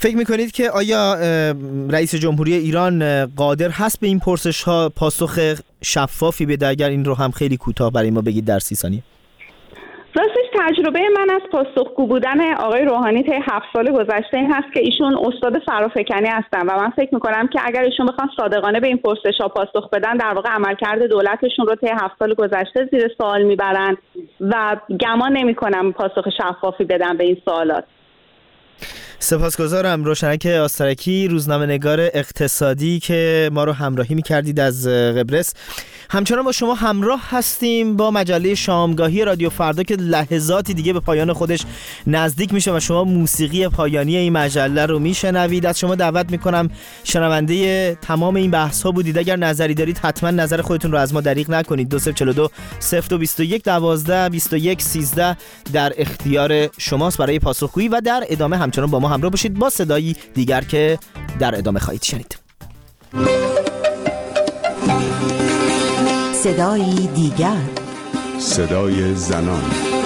فکر میکنید که آیا رئیس جمهوری ایران قادر هست به این پرسش ها پاسخ شفافی بده؟ اگر این رو هم خیلی کوتاه برای ما بگید در سی ثانیه. راستش تجربه من از پاسخگو بودن آقای روحانی طی هفت سال گذشته این هست که ایشون استاد فرافکنی هستن و من فکر میکنم که اگر ایشون بخوان صادقانه به این پرسش‌ها پاسخ بدن، در واقع عملکرد دولتشون رو طی هفت سال گذشته زیر سوال میبرن و گمان نمیکنم پاسخ شفافی بدن به این سوالات. سپاسگزارم روشنک آسترکی، روزنامه‌نگار اقتصادی که ما رو همراهی می‌کردید از قبرس. همچنان با شما همراه هستیم با مجله شامگاهی رادیو فردا که لحظاتی دیگه به پایان خودش نزدیک میشه و شما موسیقی پایانی این مجله رو میشنوید. از شما دعوت میکنم شنونده تمام این بحث ها بودید. اگر نظری دارید حتما نظر خودتون رو از ما دریغ نکنید. دو صفر چهار دو صفر دو بیست و یک دوازده بیست و یک سیزده در اختیار شماست برای پاسخگویی و در ادامه همچنان با ما همراه باشید با صدایی دیگر که در ادامه خواهید شنید. صدایی دیگر، صدای زنان.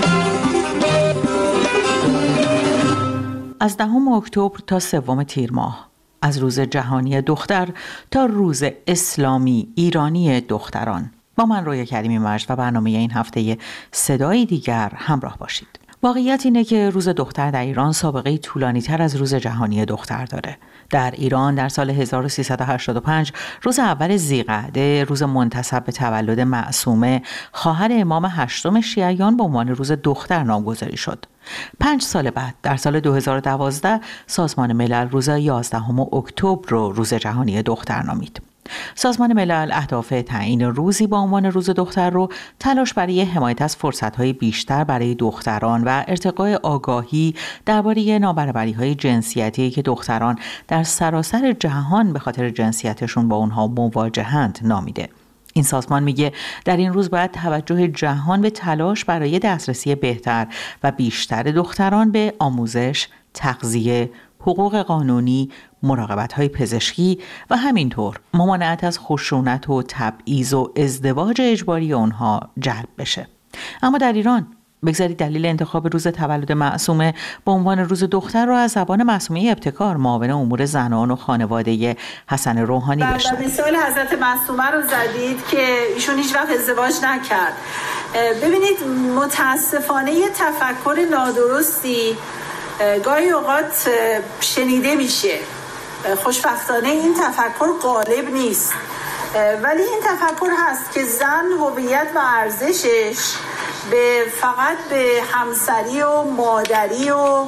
از دهم اکتبر تا سوم تیر ماه، از روز جهانی دختر تا روز اسلامی ایرانی دختران، با من رویا کریمی مجد و برنامه این هفته صدایی دیگر همراه باشید. واقعیت اینه که روز دختر در ایران سابقه طولانی تر از روز جهانی دختر داره. در ایران در سال هزار و سیصد و هشتاد و پنج روز اول ذی‌قعده، روز منتسب به تولد معصومه خواهر امام هشتم شیعیان، به عنوان روز دختر نامگذاری شد. پنج سال بعد در سال دو هزار و دوازده سازمان ملل روز یازدهم اکتبر رو روز جهانی دختر نامید. سازمان ملل اهداف تعیین روزی با عنوان روز دختر رو تلاش برای حمایت از فرصت‌های بیشتر برای دختران و ارتقای آگاهی درباره نابرابری‌های جنسیتی که دختران در سراسر جهان به خاطر جنسیتشون با اونها مواجهند نامیده. این سازمان میگه در این روز باید توجه جهان به تلاش برای دسترسی بهتر و بیشتر دختران به آموزش، تغذیه، حقوق قانونی، مراقبت‌های پزشکی و همینطور ممانعت از خشونت و تبعیض و ازدواج اجباری اونها جلب بشه. اما در ایران بگذارید دلیل انتخاب روز تولد معصومه به عنوان روز دختر رو از زبان معصومه ابتکار، معاون امور زنان و خانواده حسن روحانی بشنوید. و مثال حضرت معصومه رو زدید که ایشون هیچ وقت ازدواج نکرد. ببینید متاسفانه یه تفکر نادرستی گاهی اوقات شنیده میشه. خوشبختانه این تفکر غالب نیست، ولی این تفکر هست که زن هویت و ارزشش به فقط به همسری و مادری و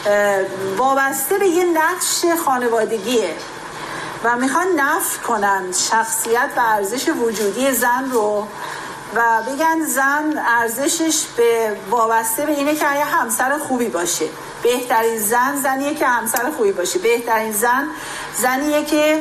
وابسته به یه نقش خانوادگیه و میخوان نفی کنن شخصیت و ارزش وجودی زن رو و بگن زن ارزشش به وابسته به اینه که یه همسر خوبی باشه. بهترین زن زنیه که همسر خوبی باشه. بهترین زن زنیه که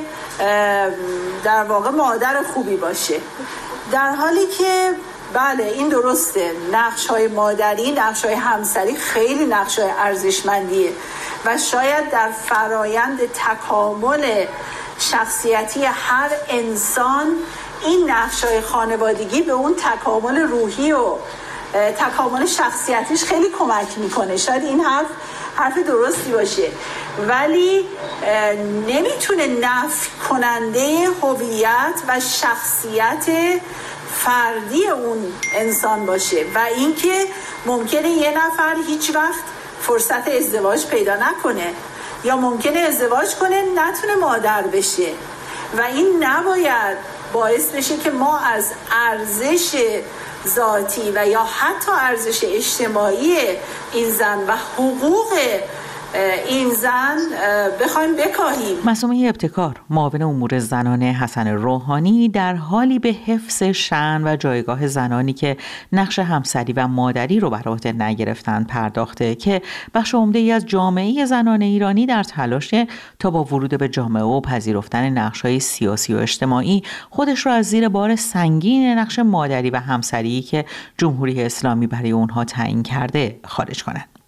در واقع مادر خوبی باشه. در حالی که بله این درسته، نقش‌های مادری، نقش‌های همسری خیلی نقش‌های ارزشمندیه و شاید در فرایند تکامل شخصیتی هر انسان این نقش‌های خانوادگی به اون تکامل روحی و تکامل شخصیتیش خیلی کمک میکنه. شاید این حرف حرف درستی باشه ولی نمیتونه نفی کننده هویت و شخصیت فردی اون انسان باشه و اینکه ممکنه یه نفر هیچ وقت فرصت ازدواج پیدا نکنه یا ممکنه ازدواج کنه نتونه مادر بشه و این نباید باعث بشه که ما از ارزش ذاتی و یا حتی ارزش اجتماعی این زن و حقوق این زن بخوایم بکاهیم. معصومه ابتکار، معاون امور زنان حسن روحانی، در حالی به حفظ شأن و جایگاه زنانی که نقش همسری و مادری رو بر عهده نگرفتند پرداخته که بخش عمده‌ای از جامعه زنان ایرانی در تلاش تا با ورود به جامعه و پذیرفتن نقش‌های سیاسی و اجتماعی خودش را از زیر بار سنگین نقش مادری و همسری که جمهوری اسلامی برای اونها تعیین کرده خارج کنند.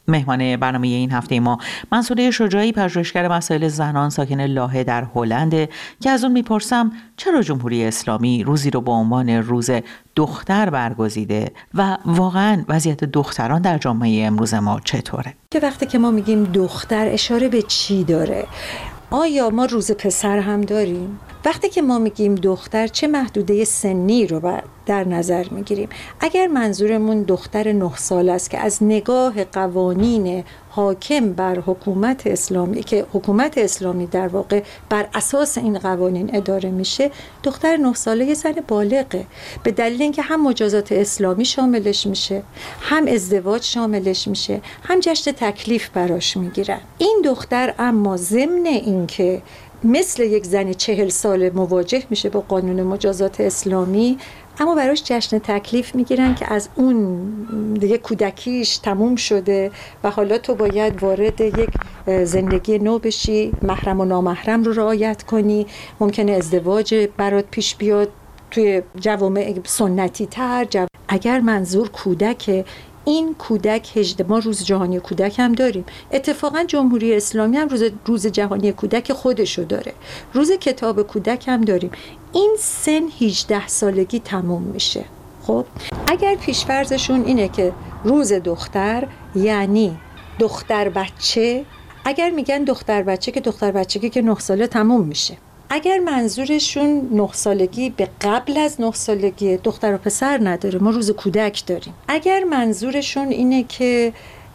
مهمان برنامه این هفته ما منصوره شجاعی، پژوهشگر مسائل زنان ساکن لاهه در هلند، که از اون میپرسم چرا جمهوری اسلامی روزی رو با عنوان روز دختر برگزیده و واقعا وضعیت دختران در جامعه امروز ما چطوره؟ که وقتی که ما میگیم دختر اشاره به چی داره؟ آیا ما روز پسر هم داریم؟ وقتی که ما میگیم دختر چه محدوده سنی رو در نظر میگیریم؟ اگر منظورمون دختر نه سال است که از نگاه قوانین حاکم بر حکومت اسلامی که حکومت اسلامی در واقع بر اساس این قوانین اداره میشه، دختر نه ساله یه زن بالغه، به دلیل اینکه هم مجازات اسلامی شاملش میشه، هم ازدواج شاملش میشه، هم جشن تکلیف براش میگیرن. این دختر اما ضمن اینکه مثل یک زن چهل ساله مواجه میشه با قانون مجازات اسلامی، اما براش جشن تکلیف میگیرن که از اون دیگه کودکیش تموم شده و حالا تو باید وارد یک زندگی نو بشی، محرم و نامحرم رو رعایت کنی، ممکنه ازدواج برات پیش بیاد توی جوامع سنتی تر. جو... اگر منظور کودک، این کودک هجده ما روز جهانی کودک هم داریم. اتفاقا جمهوری اسلامی هم روز روز جهانی کودک خودشو داره. روز کتاب کودک هم داریم. این سن هجده سالگی تموم میشه. خب اگر پیش‌فرضشون اینه که روز دختر یعنی دختر بچه، اگر میگن دختر بچه که دختر بچگی که نه ساله تموم میشه. اگر منظورشون نه سالگی به قبل از نه سالگی، دختر و پسر نداره، ما روز کودک داریم. اگر منظورشون اینه که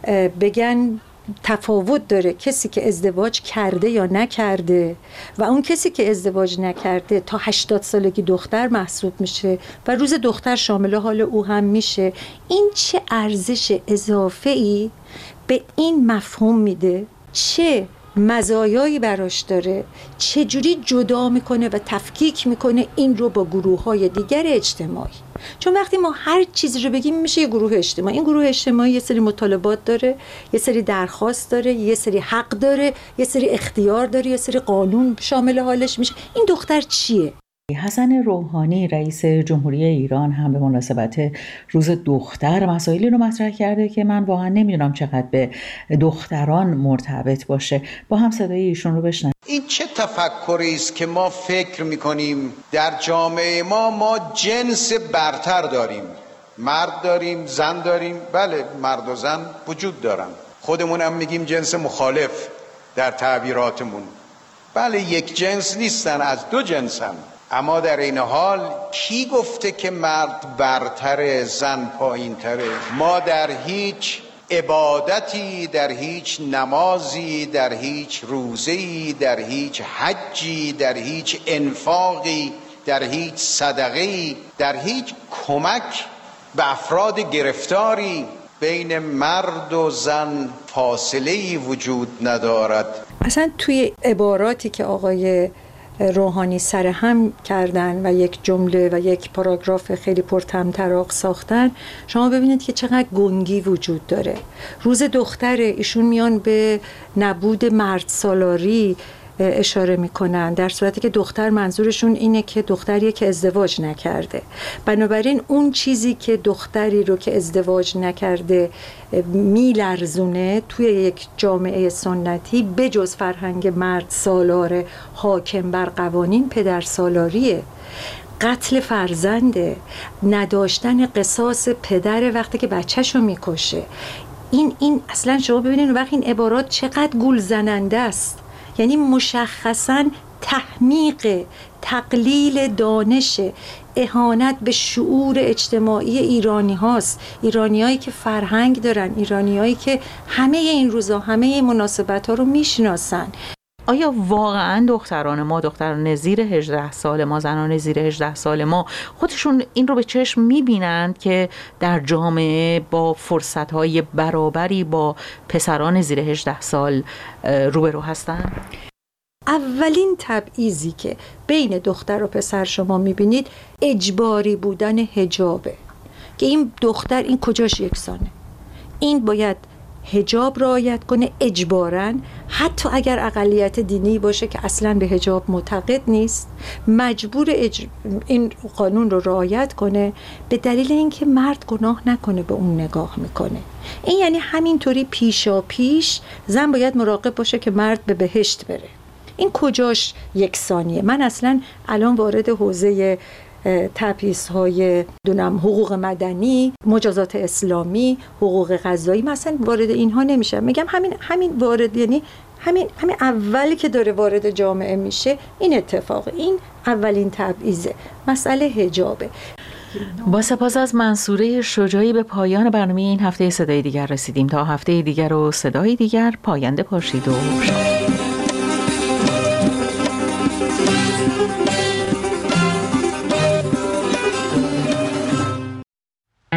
بگن تفاوت داره کسی که ازدواج کرده یا نکرده و اون کسی که ازدواج نکرده تا هشتاد سالگی دختر محسوب میشه و روز دختر شامل حال او هم میشه، این چه ارزش اضافه‌ای به این مفهوم میده؟ چه مزایایی براش داره؟ چجوری جدا میکنه و تفکیک میکنه این رو با گروه‌های دیگر اجتماعی؟ چون وقتی ما هر چیزی رو بگیم میشه یه گروه اجتماعی. این گروه اجتماعی یه سری مطالبات داره، یه سری درخواست داره، یه سری حق داره، یه سری اختیار داره، یه سری قانون شامل حالش میشه. این دختر چیه؟ حسن روحانی رئیس جمهوری ایران هم به مناسبت روز دختر مسائلی رو مطرح کرده که من واقعا نمیدونم چقدر به دختران مرتبط باشه. با هم صدای ایشون رو بشنویم. این چه تفکری است که ما فکر میکنیم در جامعه ما ما جنس برتر داریم، مرد داریم، زن داریم. بله، مرد و زن وجود دارن، خودمون هم میگیم جنس مخالف در تعبیراتمون. بله، یک جنس نیستن، از دو جنسن. اما در این حال کی گفته که مرد برتره، زن پایینتره؟ ما در هیچ عبادتی، در هیچ نمازی، در هیچ روزه‌ای، در هیچ حجی، در هیچ انفاقی، در هیچ صدقه‌ای، در هیچ کمک به افراد گرفتاری بین مرد و زن فاصله‌ای وجود ندارد. اصلا توی عباراتی که آقای روحانی سرهم کردن و یک جمله و یک پاراگراف خیلی پرطمطراق ساختن، شما ببینید که چقدر گنگی وجود داره. روز دختر، ایشون میان به نبود مرد سالاری اشاره میکنن، در صورتی که دختر منظورشون اینه که دختریه که ازدواج نکرده. بنابراین اون چیزی که دختری رو که ازدواج نکرده میلرزونه توی یک جامعه سنتی، بجز فرهنگ مرد سالار حاکم بر قوانین، پدر سالاریه، قتل فرزنده، نداشتن قصاص پدر وقتی که بچه‌شو میکشه. این این اصلا شما ببینید وقتی این عبارات چقدر گول زننده است. یعنی مشخصاً تحمیق، تقلیل دانش، اهانت به شعور اجتماعی ایرانی هاست. ایرانی هایی که فرهنگ دارن، ایرانی هایی که همه این روزا همه این مناسبت ها رو میشناسن. آیا واقعا دختران ما، دختران زیر هجده سال ما، زنان زیر هجده سال ما خودشون این رو به چشم میبینند که در جامعه با فرصتهای برابری با پسران زیر هجده سال روبرو هستن؟ اولین تبعیضی که بین دختر و پسر شما میبینید اجباری بودن حجابه، که این دختر این کجاش یکسانه؟ این باید حجاب رعایت کنه اجباراً، حتی اگر اقلیت دینی باشه که اصلاً به حجاب معتقد نیست، مجبور اج... این قانون رو رعایت کنه به دلیل اینکه مرد گناه نکنه به اون نگاه میکنه. این یعنی همینطوری پیشا پیش زن باید مراقب باشه که مرد به بهشت بره. این کجاش یکسانیه؟ من اصلا الان وارد حوزه تبعیض‌های دونم حقوق مدنی، مجازات اسلامی، حقوق قضایی مثلا وارد اینها نمیشم. میگم همین همین وارد یعنی همین همین اولی که داره وارد جامعه میشه این اتفاق، این اولین تبعیضه، مسئله حجابه. با سپاس از منصوره شجاعی به پایان برنامه این هفته صدای دیگر رسیدیم. تا هفته دیگر و صدای دیگر، پاینده باشید و شاد.